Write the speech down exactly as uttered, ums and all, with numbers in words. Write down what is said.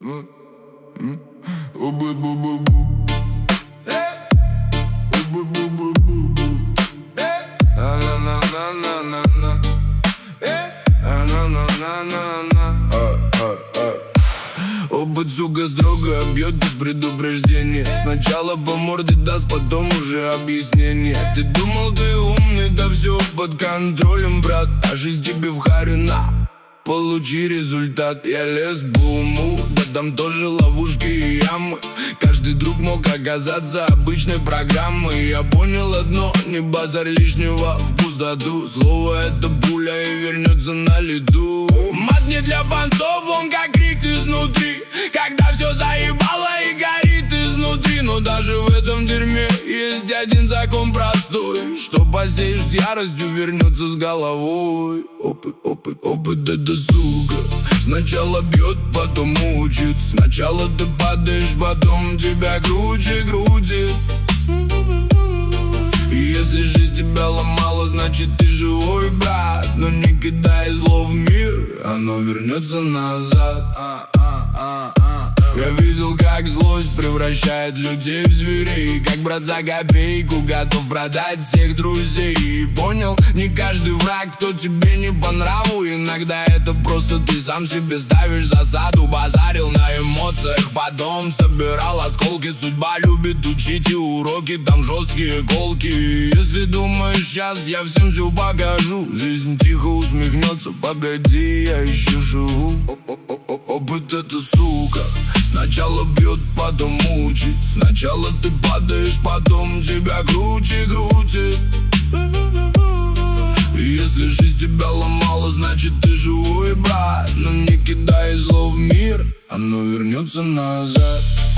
Опыт, сука, строго бьет без предупреждения. Сначала по морде даст, потом уже объяснение. Ты думал, ты умный, да все под контролем, брат. А жизнь тебе в харю, на, получи результат. Я лез по уму, да там тоже ловушки и ямы. Каждый друг мог оказаться обычной программой. Я понял одно, не базарь лишнего в пустоту. Слово это пуля и вернется на лету. Мат не для понтов, он как крик изнутри, когда все заебало и горит изнутри. Но даже в этом дерьме есть один закон простой: что посеешь с яростью, вернется с головой. Опыт, опыт, опыт это, сука, сначала бьет, потом учит. Сначала ты падаешь, потом тебя круче крутит. И если жизнь тебя ломала, значит ты живой, брат. Но не кидай зло в мир, оно вернется назад. а, а, а, а. Я видел, как злость превращает людей в зверей, как брат за копейку готов продать всех друзей. И понял, не каждый враг, кто тебе не по нраву. Иногда это просто ты сам себе ставишь засаду. Базарил на эмоциях, потом собирал осколки. Судьба любит учить, и уроки там жесткие колки. Если думаешь, сейчас я всем все покажу, жизнь тихо усмехнется: погоди, я еще живу. Опыт это, сука, сначала бьет, потом учит. Сначала ты падаешь, потом тебя круче крутит. И если жизнь тебя ломала, значит ты живой, брат. Но не кидай зло в мир, оно вернется назад.